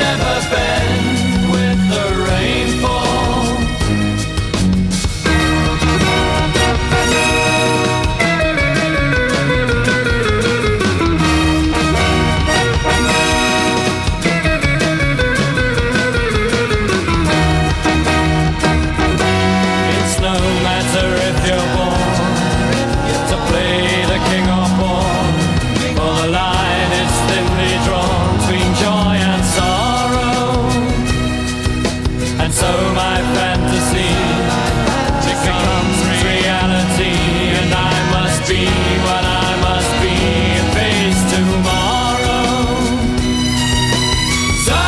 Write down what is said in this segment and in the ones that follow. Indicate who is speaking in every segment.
Speaker 1: never bend with the rainfall. It's no matter if you're born to play the king or pawn, for the line is thinly drawn between joy and sorrow. And so my fantasy becomes reality, and I must be what I must be and face tomorrow. So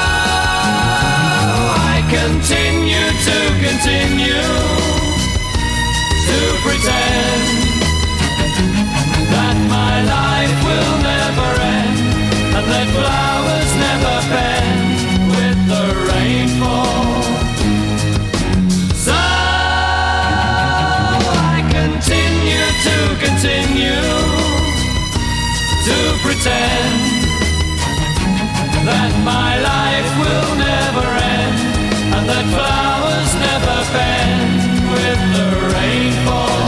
Speaker 1: I continue to pretend that my life will never end, and that flowers never bend with the rainfall. So I continue to pretend that my life will never end, and that flowers never bend with the rainfall.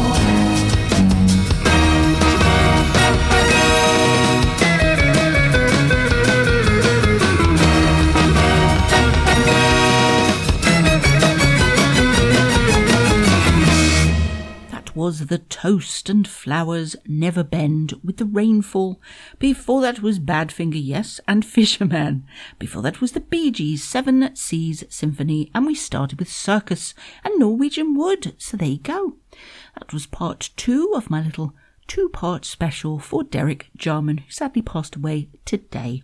Speaker 2: Was the Toast and Flowers Never Bend with the Rainfall. Before that was Badfinger, yes, and Fisherman. Before that was the Bee Gees' Seven Seas Symphony, and we started with Circus and Norwegian Wood. So there you go. That was part 2 of my little 2-part special for Derek Jarman, who sadly passed away today.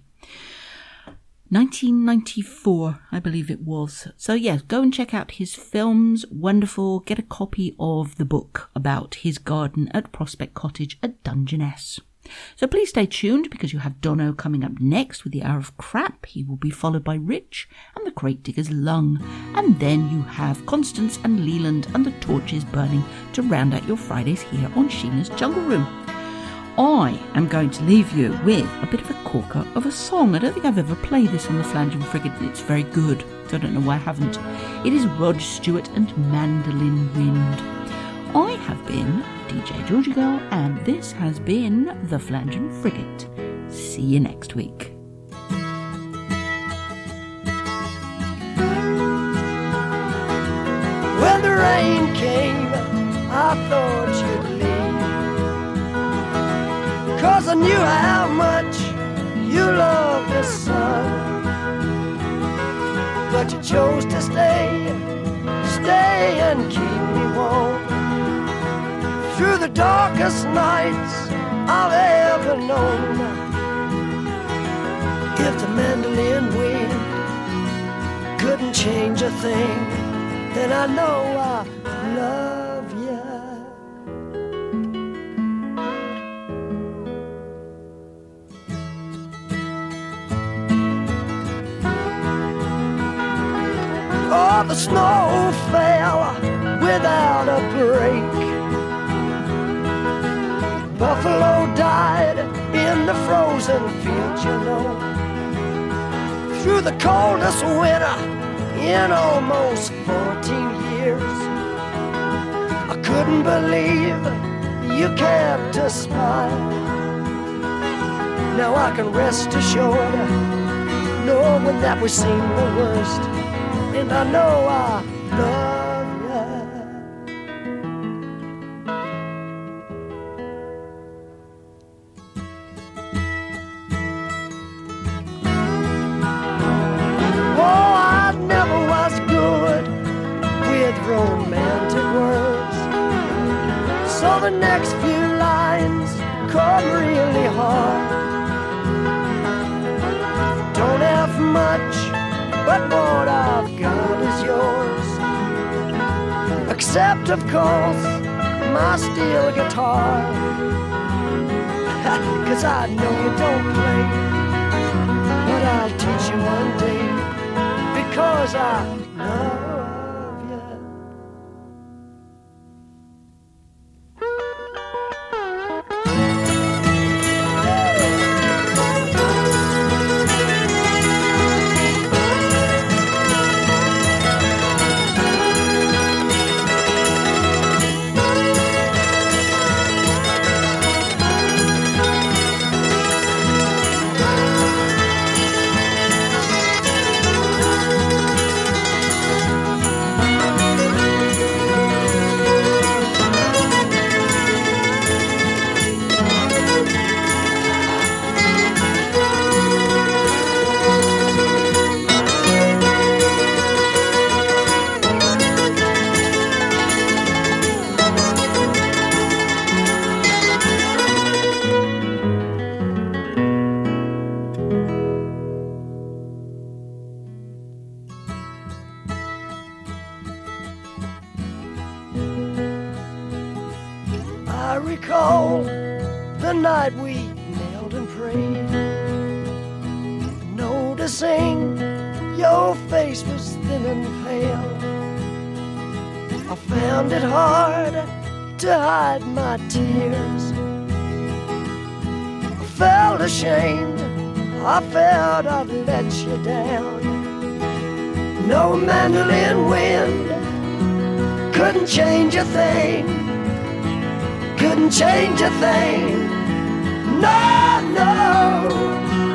Speaker 2: 1994, I believe it was. So yes, go and check out his films. Wonderful. Get a copy of the book about his garden at Prospect Cottage at Dungeness. So please stay tuned, because you have Dono coming up next with the Hour of Crap. He will be followed by Rich and the Crate Digger's Lung. And then you have Constance and Leland and the Torches Burning to round out your Fridays here on Sheena's Jungle Room. I am going to leave you with a bit of a corker of a song. I don't think I've ever played this on the Flange and Frigate. It's very good, so I don't know why I haven't. It is Rod Stewart and Mandolin Wind. I have been DJ Georgie Girl, and this has been the Flange and Frigate. See you next week.
Speaker 3: When the rain came, I thought you'd leave, 'cause I knew how much you loved the sun. But you chose to stay and keep me warm through the darkest nights I've ever known. If the mandolin wind couldn't change a thing, then I know I love you. Oh, the snow fell without a break. Buffalo died in the frozen fields, you know. Through the coldest winter in almost 14 years, I couldn't believe you kept a smile. Now I can rest assured, knowing that we've seen the worst, and I know I love you. Oh, I never was good with romantic words, so the next few lines come really hard. Don't have much, but what I've got is yours, except of course my steel guitar. 'Cause I know you don't play, but I'll teach you one day, because I love you. recall the night we knelt and prayed, noticing your face was thin and pale. I found it hard to hide my tears. I felt ashamed, I felt I'd let you down. No mandolin wind couldn't change a thing, couldn't change a thing. No, no.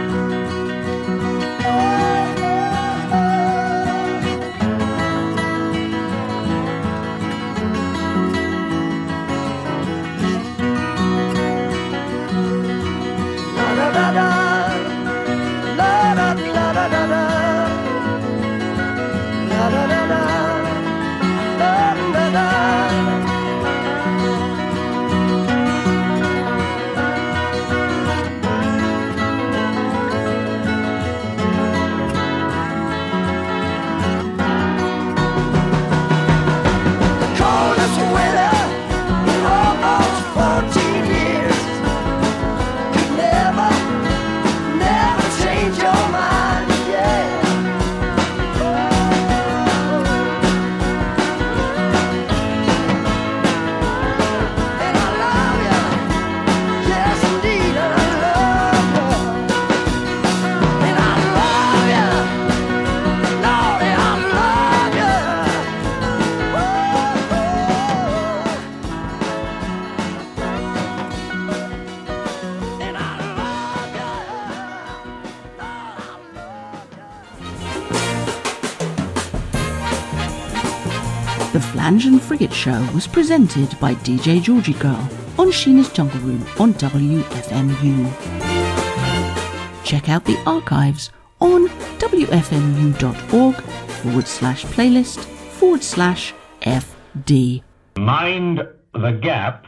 Speaker 2: The Flange and Frigate Show was presented by DJ Georgie Girl on Sheena's Jungle Room on WFMU. Check out the archives on wfmu.org/playlist/FD.
Speaker 4: Mind the gap.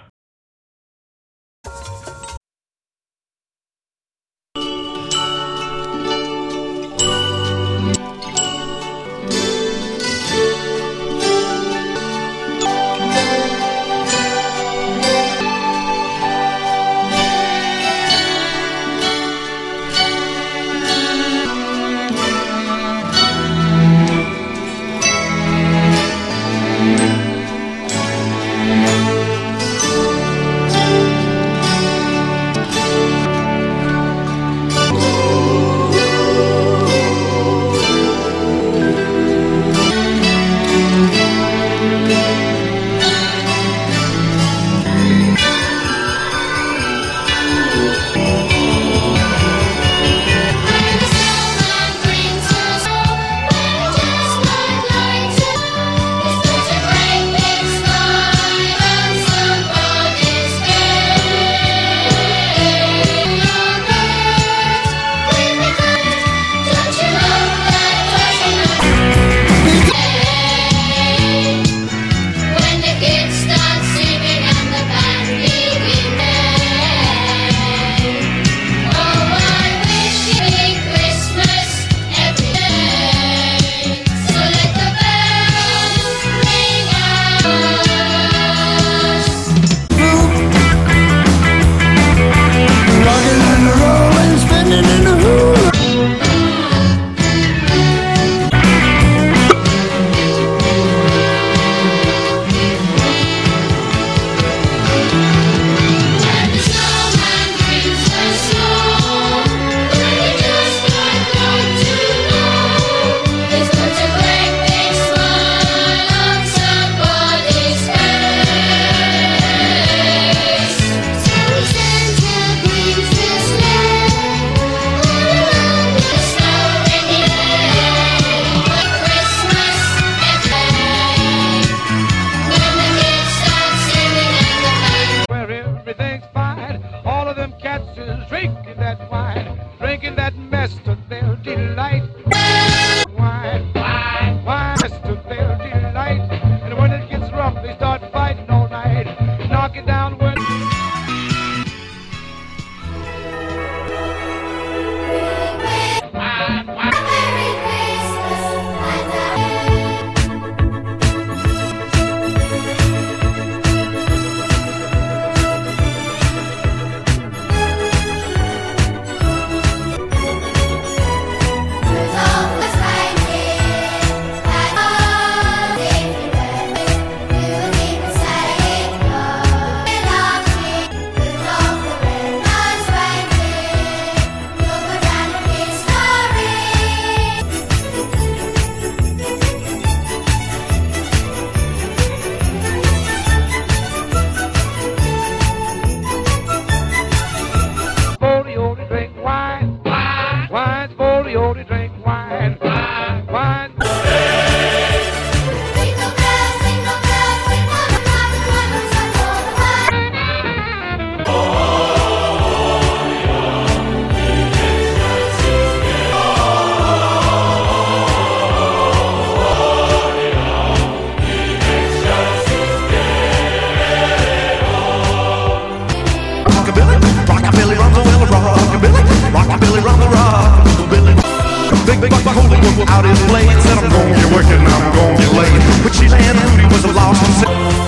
Speaker 5: the wolf out his blade. Said I'm gonna get working, I'm gonna get laid. But she land booty was a lost and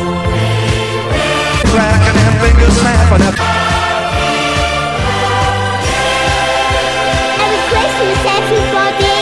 Speaker 5: cracking and fingers snapping at.
Speaker 6: Have a Christmas, everybody.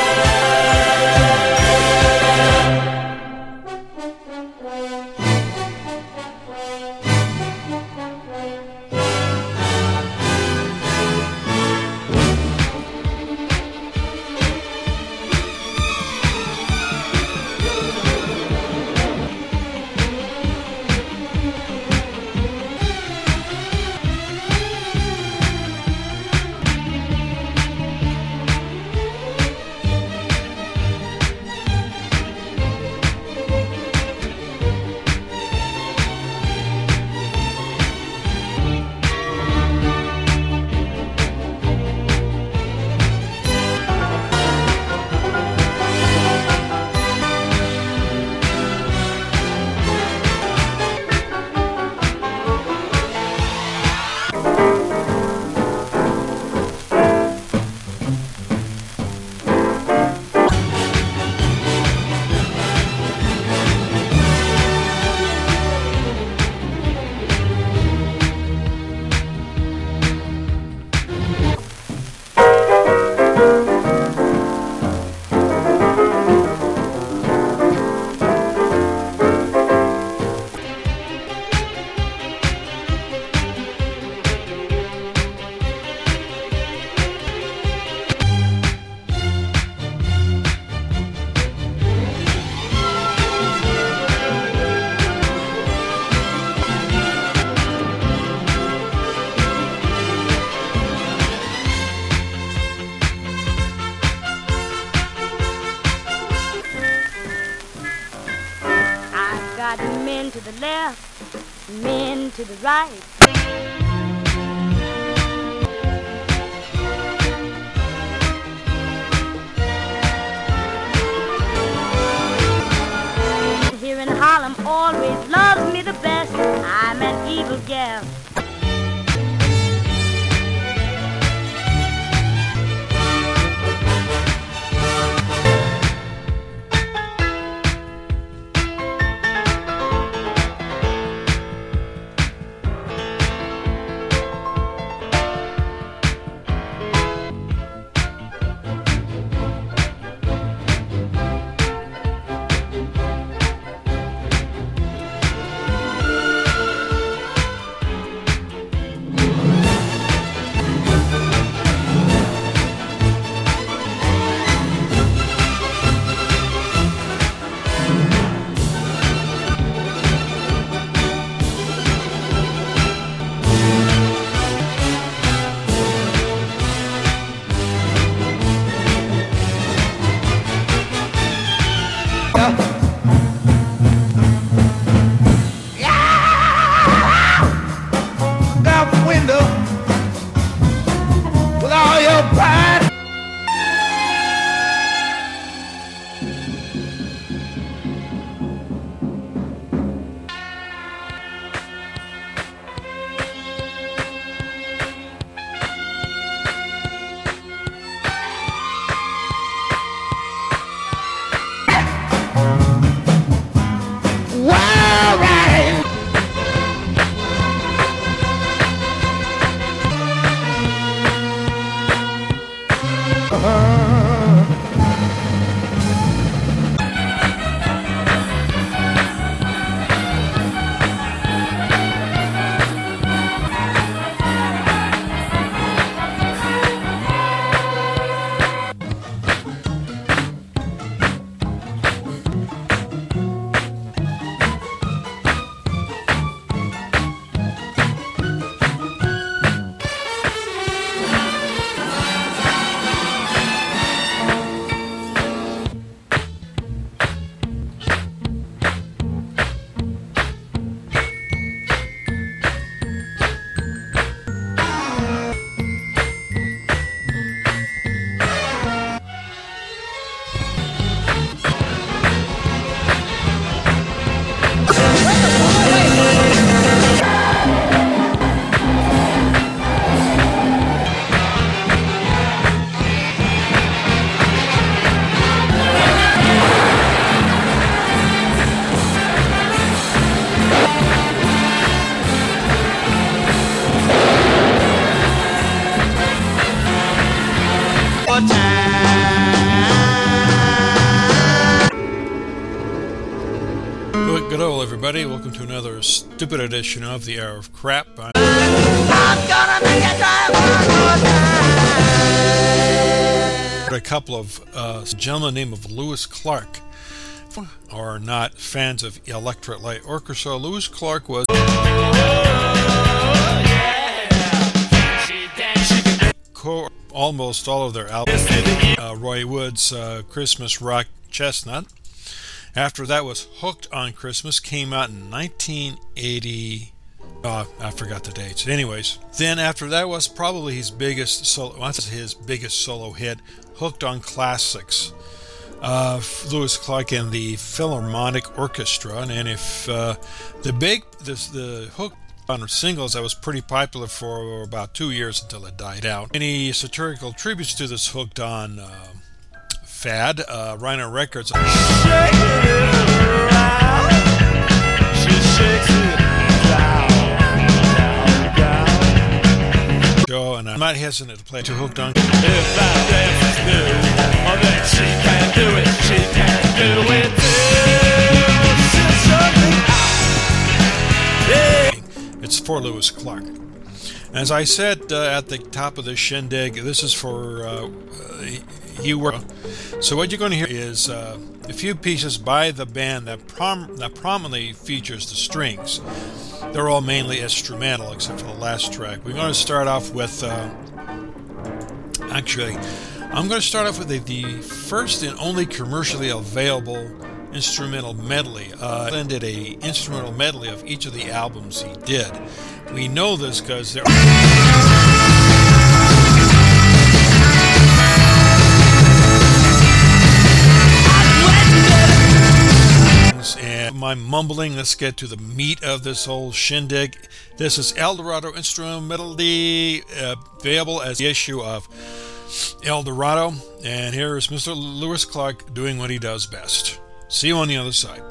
Speaker 7: Got men to the left, men to the right. Here in Harlem always loves me the best. I'm an evil gal.
Speaker 8: Hello, everybody. Welcome to another stupid edition of the Hour of Crap.
Speaker 3: I'm gonna make it drive one more time.
Speaker 8: A couple of gentlemen named of Lewis Clark are not fans of Electric Light Orchestra. Lewis Clark was almost all of their albums. Roy Wood's Christmas Rock Chestnut. After that was Hooked on Christmas, came out in 1980. I forgot the dates. Anyways, then after that was probably his biggest solo hit, Hooked on Classics. Lewis Clark and the Philharmonic Orchestra, and if the Hooked on singles, that was pretty popular for about 2 years until it died out. Any satirical tributes to this Hooked on fad, Rhino Records. Show, and I'm not hesitant to play to Hooked on.
Speaker 1: If that dance is new, then she can do it, she can do it too.
Speaker 8: It's for Lewis Clark. As I said at the top of the shindig, this is for you. So what you're going to hear is a few pieces by the band that prominently features the strings. They're all mainly instrumental, except for the last track. We're going to start off with. I'm going to start off with the first and only commercially available instrumental medley. Glenn did a instrumental medley of each of the albums he did. We know this because there. And my mumbling, let's get to the meat of this whole shindig. This is El Dorado Instrumental Medley, available as the issue of El Dorado. And here is Mr. Lewis Clark doing what he does best. See you on the other side.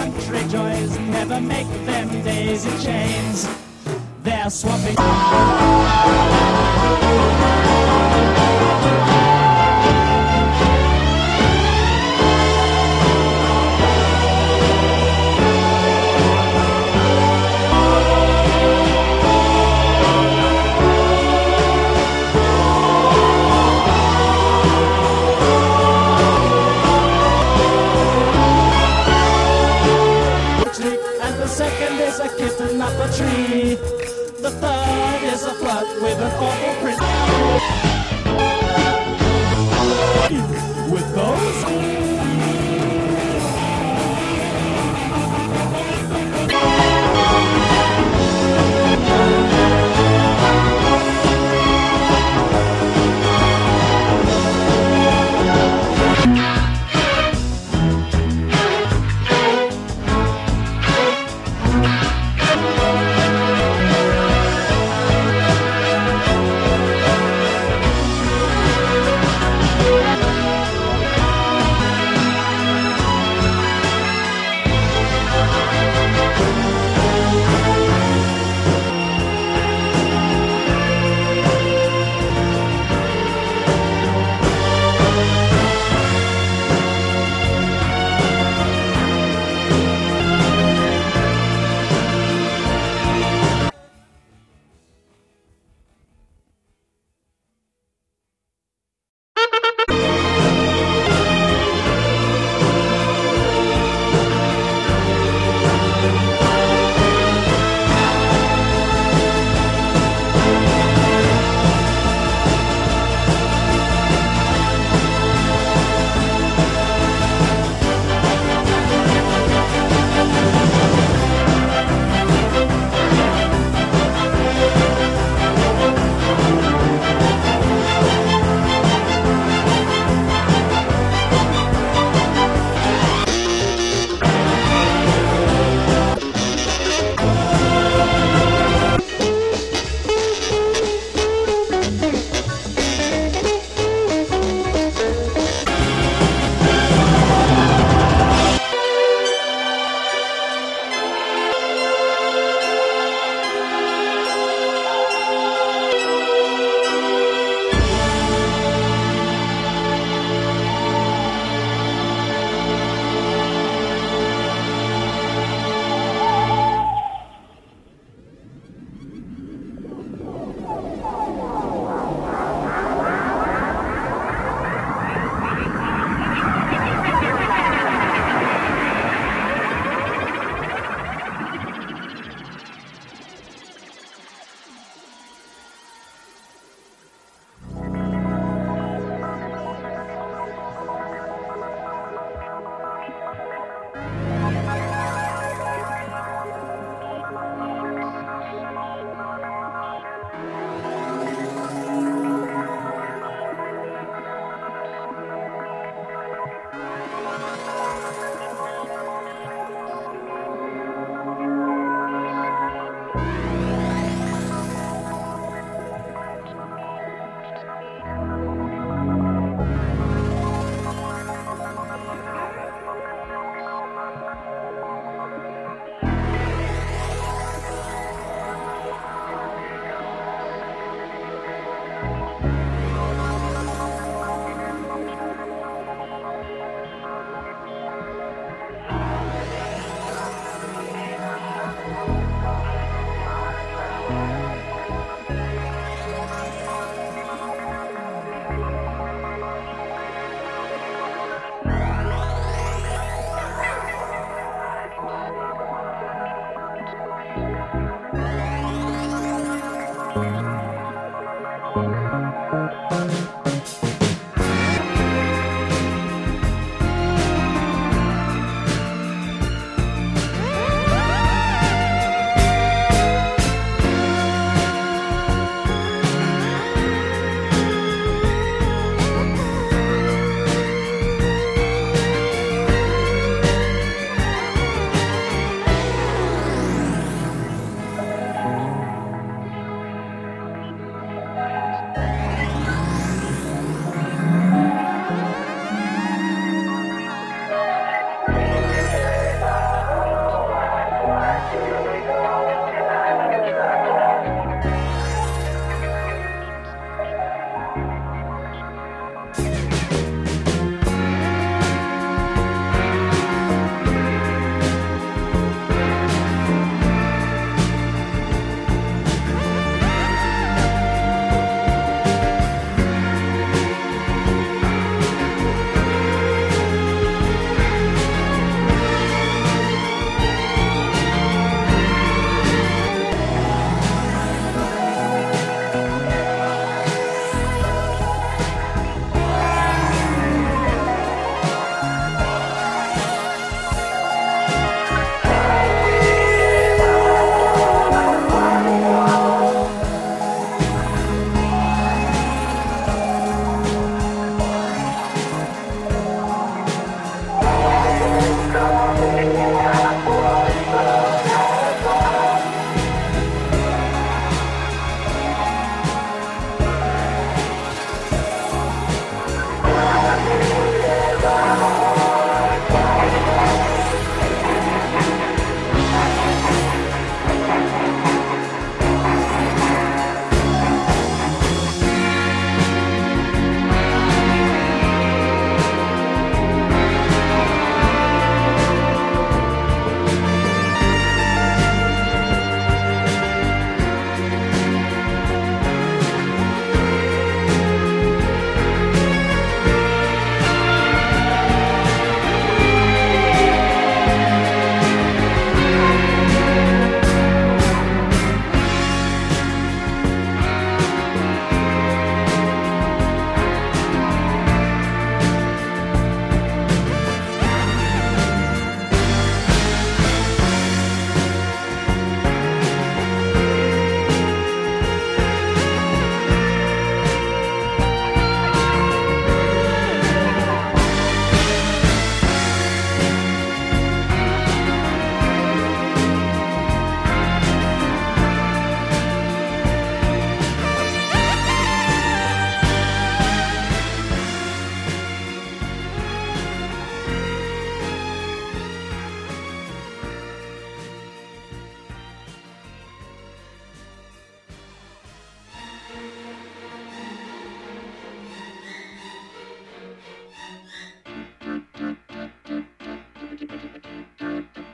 Speaker 1: country joys never make them daisy chains. They're swapping. And the second is a kitten up a tree. The third is a flirt with an awful prince.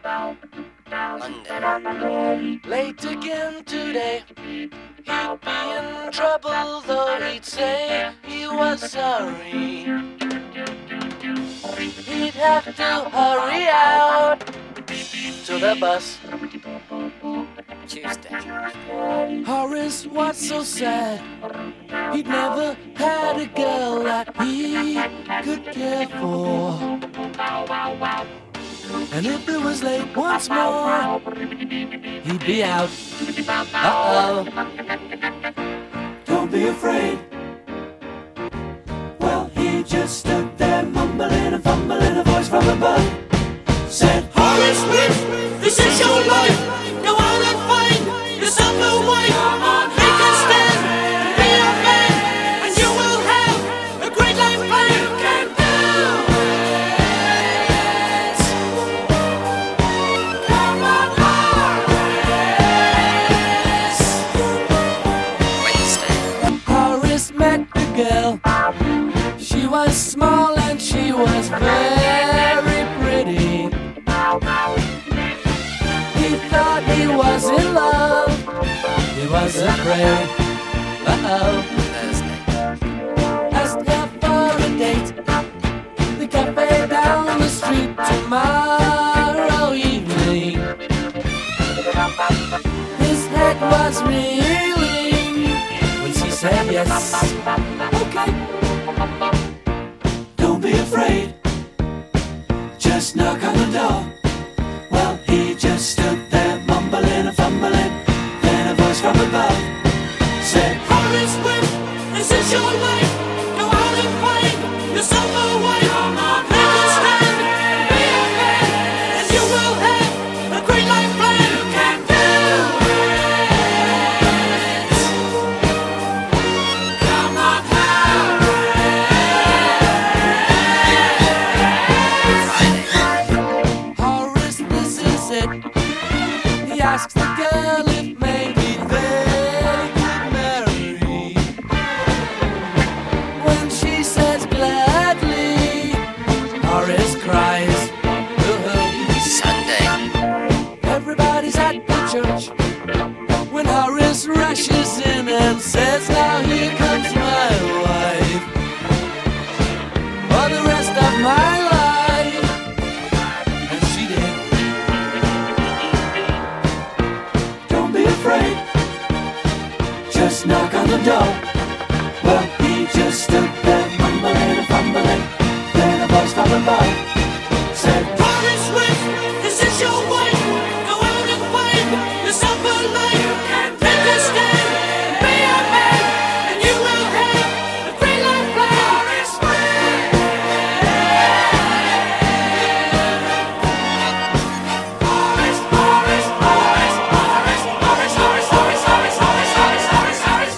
Speaker 3: Monday. Late again today. He'd be in trouble, though he'd say he was sorry. He'd have to hurry out to the bus. Tuesday. Horace was so sad. He'd never had a girl that he could care for. And if it was late once more, he'd be out. Uh-oh. Don't be afraid. Well, he just stood there mumbling and fumbling, a voice from above said, Horace Swift, this is your life. Go out and find yourself a wife. Make a stand, be a man, and you will have a great life plan. You can do it. Come on, Horace. Wednesday. Horace met the girl. She was small and she was very pretty. He thought he was in love. He was afraid. Uh-oh. Thursday. Asked her for a date. The cafe down the street tomorrow evening. His head was reeling when she said yes. Okay. Don't be afraid. Just knock on the door. Well, he just stood there mumbling and fumbling. Then a voice from above said, Horace Swift, this is your life. Go out and find yourself a wife. Make a stand, be a man, and you will have a great life plan. You can do it. Come on, Horace, this is it. He asks the girl if maybe they could marry. When she says gladly, Horace cries. Sunday. Everybody's at the church when Horace rushes in and says, now here comes my wife for the rest of my life. And she did. Don't be afraid. Just knock on the door. Well, he just stood there mumbling and fumbling. Then a voice from above said, Horace Swift, this is your wife. Go out and find yourself a life. Make a stand, be a man, and you will have a great life plan. Horace Swift. Horace, Horace, Horace, Horace, Horace, Horace, Horace, Horace, Horace, Horace, Horace, Horace.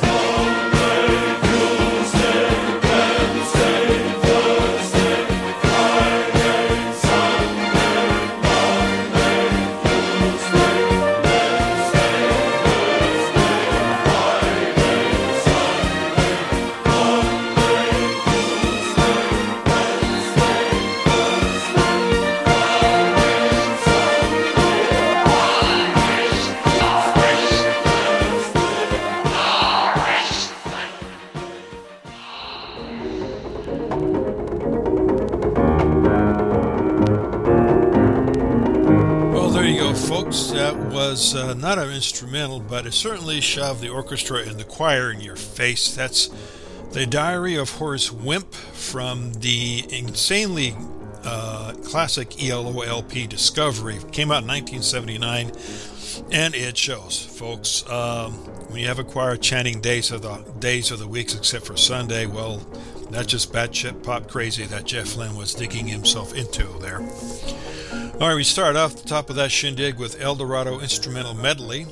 Speaker 8: Well, there you go, folks. That was not an instrumental, but it certainly shoved the orchestra and the choir in your face. That's The Diary of Horace Wimp from the insanely classic ELO LP Discovery. It came out in 1979, and it shows, folks. When you have a choir chanting days of the weeks except for Sunday, well, that's just batshit pop crazy that Jeff Lynne was digging himself into there. All right, we start off the top of that shindig with El Dorado Instrumental Medley.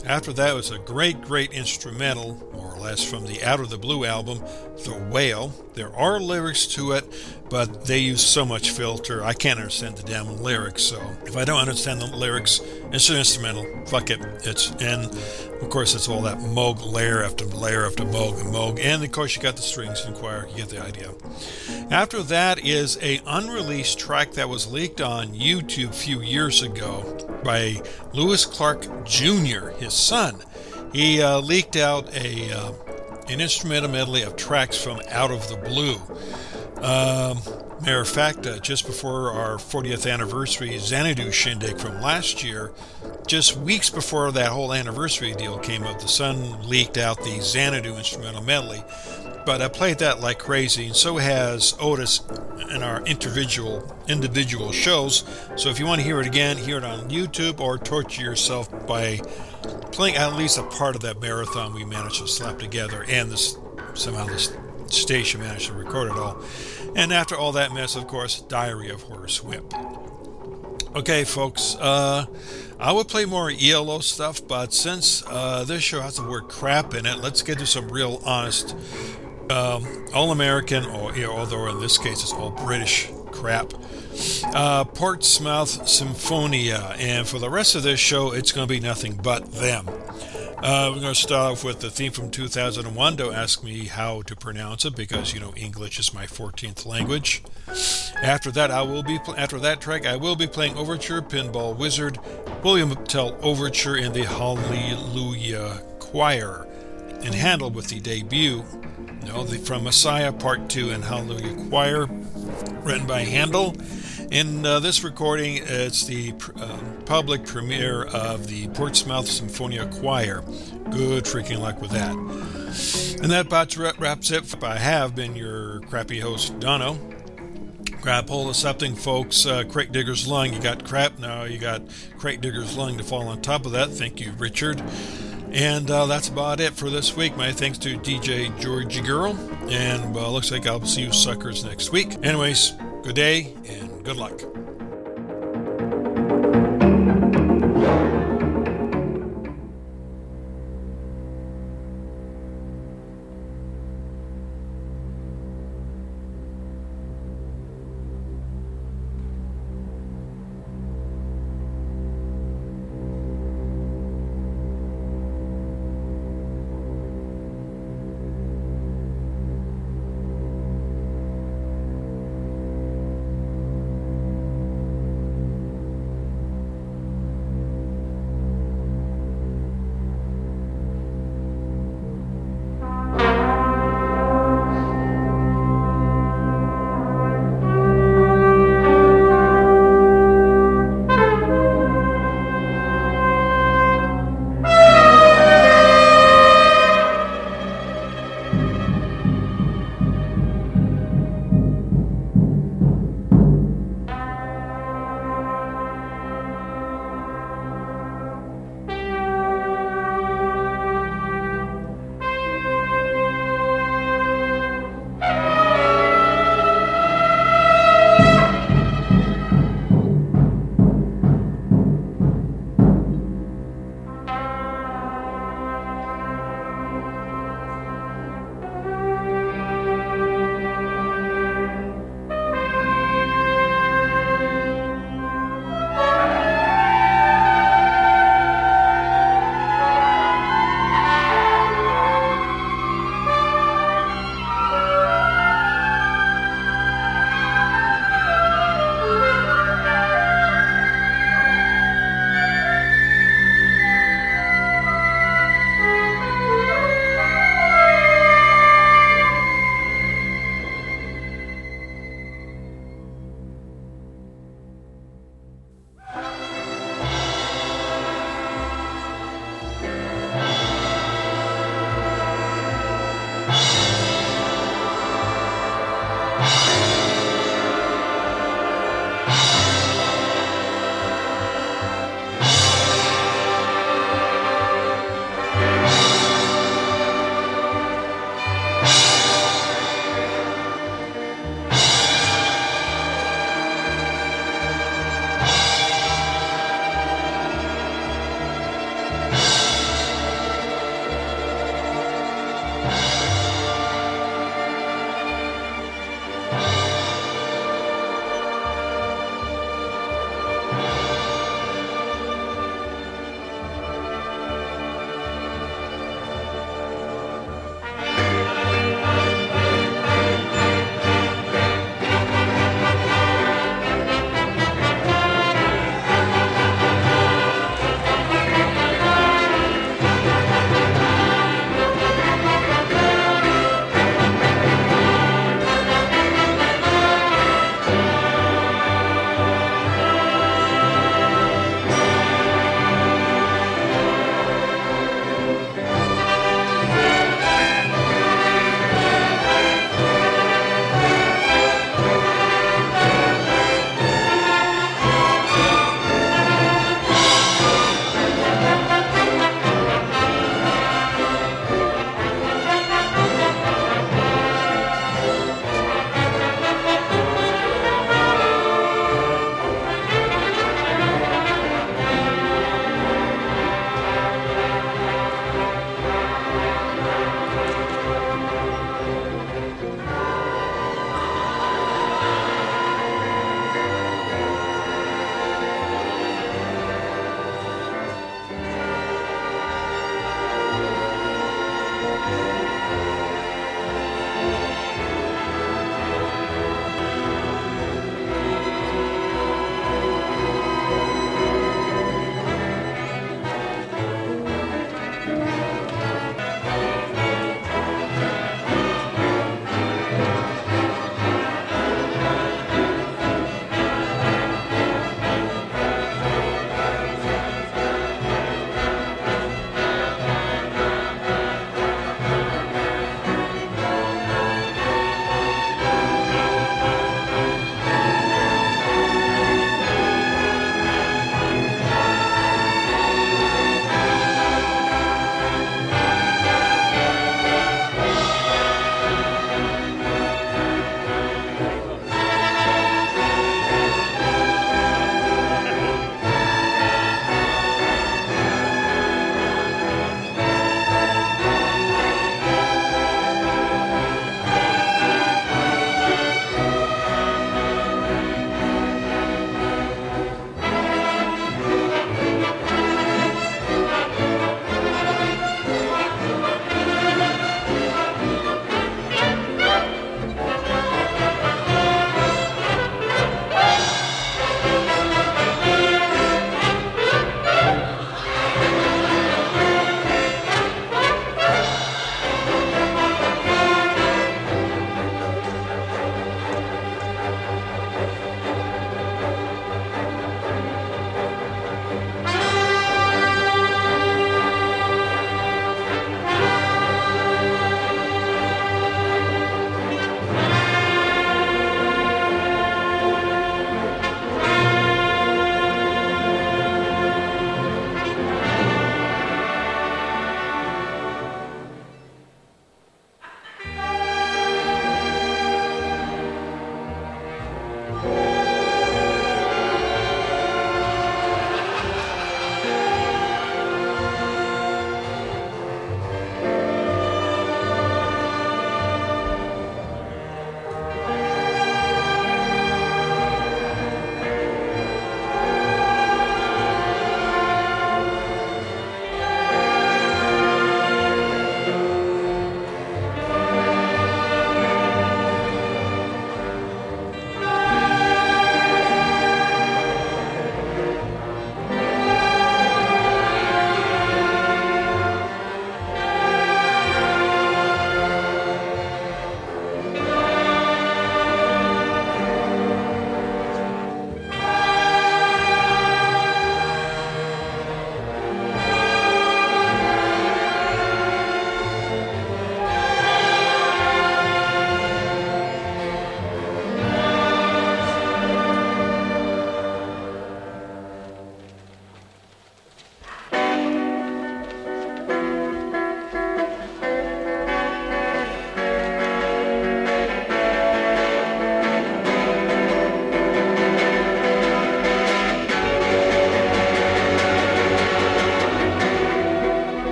Speaker 8: After that was a great, great instrumental, more or less, from the Out of the Blue album, The Whale. There are lyrics to it, but they use so much filter, I can't understand the damn lyrics. So if I don't understand the lyrics, it's an instrumental. Fuck it. And of course, it's all that Moog layer after layer after Moog and Moog. And of course, you got the strings and choir. You get the idea. After that is a unreleased track that was leaked on YouTube a few years ago by Lewis Clark Jr., his son. He leaked out an instrumental medley of tracks from Out of the Blue. Matter of fact, just before our 40th anniversary Xanadu shindig from last year, just weeks before that whole anniversary deal came up, the son leaked out the Xanadu instrumental medley. But I played that like crazy, and so has Otis in our individual shows. So if you want to hear it again, hear it on YouTube, or torture yourself by playing at least a part of that marathon we managed to slap together, and somehow this station managed to record it all. And after all that mess, of course, Diary of Horace Whip. Okay, folks, I would play more ELO stuff, but since this show has the word crap in it, let's get to some real honest all-American, or although in this case it's all British crap. Portsmouth Symphonia, and for the rest of this show, it's going to be nothing but them. We're going to start off with the theme from 2001. Don't ask me how to pronounce it, because English is my 14th language. After that track, I will be playing Overture, Pinball Wizard, William Tell Overture in the Hallelujah Choir, and Handel with the debut. From Messiah Part 2 and Hallelujah Choir, written by Handel. In this recording, it's the public premiere of the Portsmouth Symphonia Choir. Good freaking luck with that. And that about wraps it. I have been your crappy host, Dono. Grab hold of something, folks. Crate Digger's Lung. You got crap, now you got Crate Digger's Lung to fall on top of that. Thank you, Richard. And that's about it for this week. My thanks to DJ Georgie Girl. And looks like I'll see you suckers next week. Anyways, good day and good luck.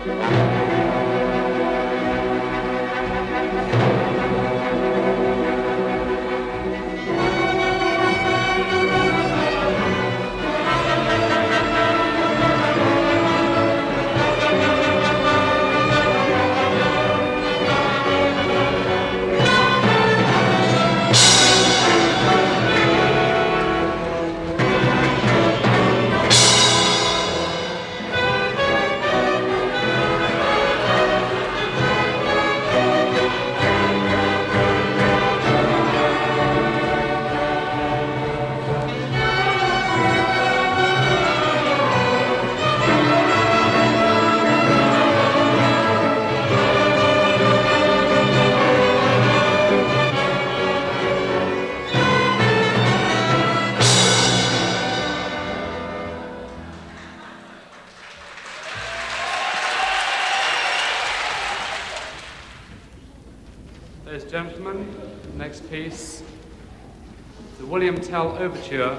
Speaker 9: Ladies and gentlemen, next piece, the William Tell Overture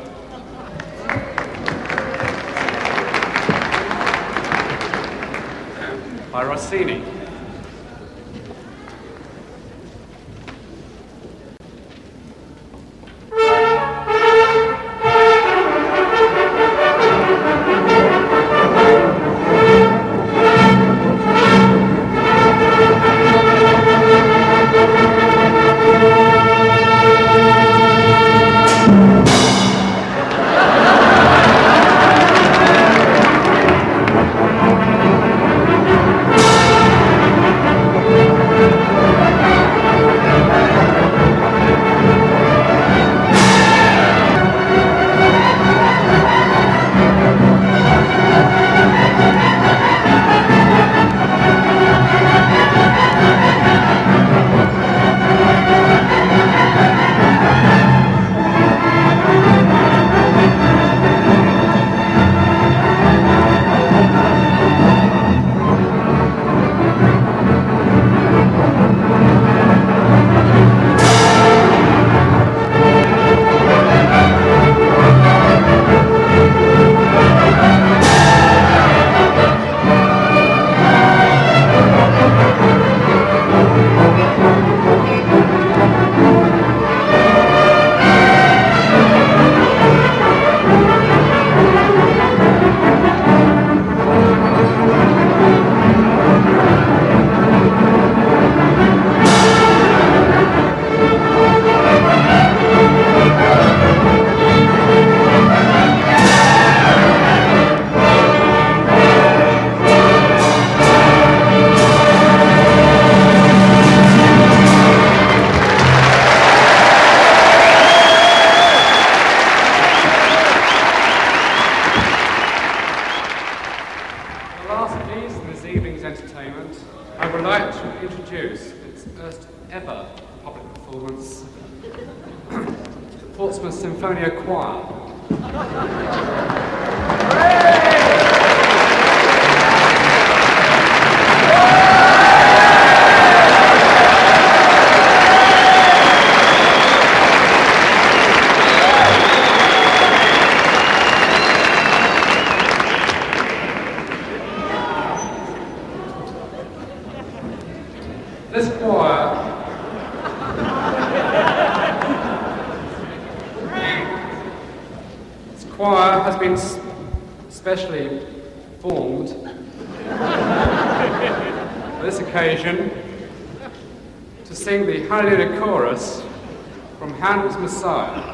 Speaker 9: by Rossini. Portsmouth Symphonia Choir. This choir has been specially formed for this occasion to sing the Hallelujah Chorus from Handel's Messiah.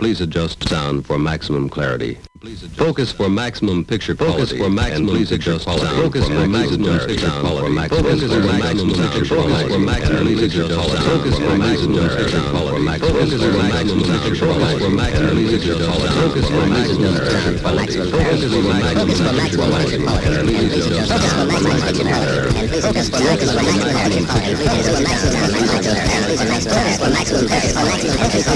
Speaker 10: please adjust sound for maximum clarity. Focus for maximum picture quality. Focus for maximum please adjust sound. Focus for maximum picture quality. Focus for maximum picture quality. Focus for maximum picture quality. Focus for maximum picture quality. Focus for maximum picture quality. For maximum picture quality. Focus for maximum picture quality. Focus for maximum picture quality. Please adjust sound for maximum picture quality. Focus for maximum picture quality. Focus for maximum picture quality. Focus for maximum picture quality. Focus for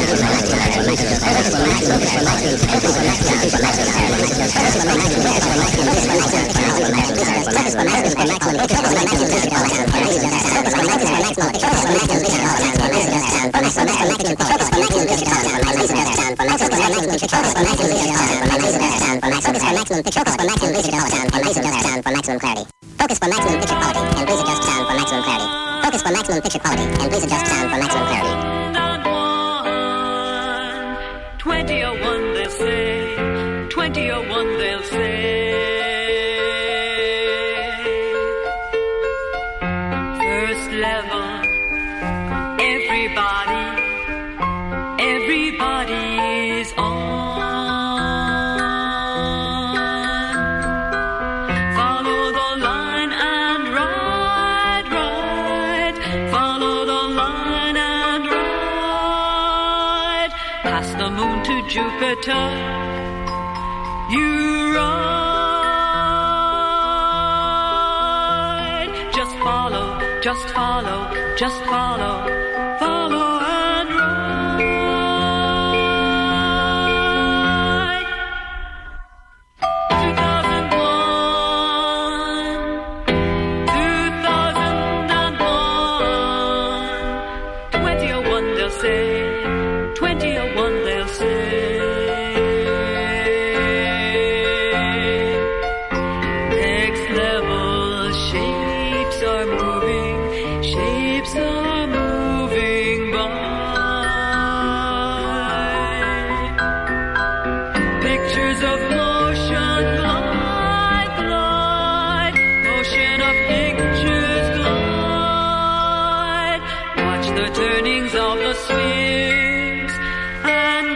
Speaker 10: maximum picture quality, and please adjust sound for maximum clarity.
Speaker 11: 2001 they'll say, 2001 they'll say. First level, everybody's on. Follow the line and ride. Follow the line and ride. Past the moon to Jupiter, you ride. Just follow, follow and ride. 2001 they'll say, 2001 they'll say. Turnings of the spheres and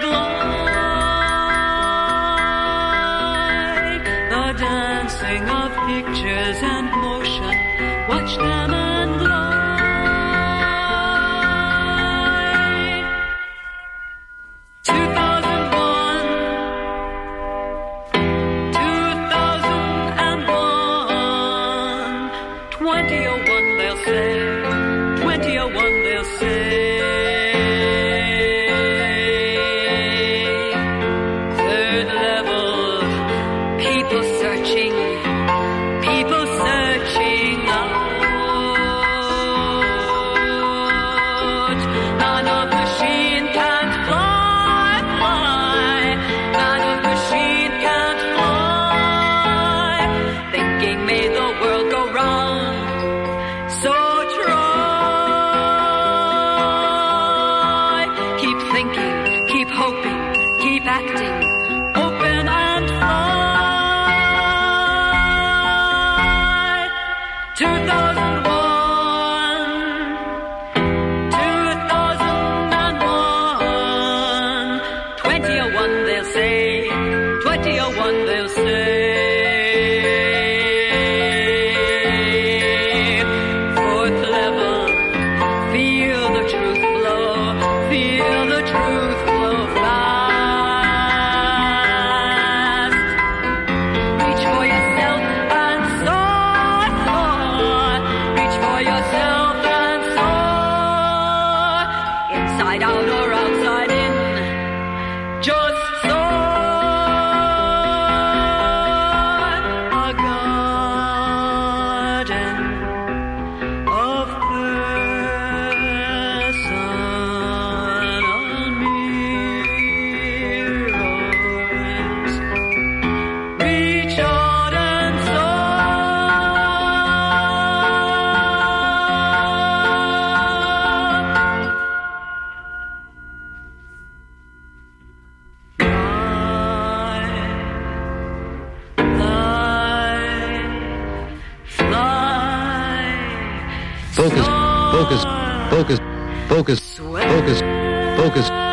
Speaker 11: glide, the dancing of pictures and motion, watch them and glide. 2001, 2001 they'll say, 2001 they'll say. Third level, people searching out. None of machine can't fly. None of machine can't fly. Thinking may the world go round. So keep thinking, keep hoping, keep acting, open and fly. 2001, 2001 they'll say, 2001 they'll say. Fourth level, feel the truth flow, feel the truth flow fast. Reach for yourself and soar. Reach for yourself and soar. Inside out or outside in, just soar. A garden of personal mirrors. Reach out and
Speaker 10: Focus, focus, focus, focus, focus.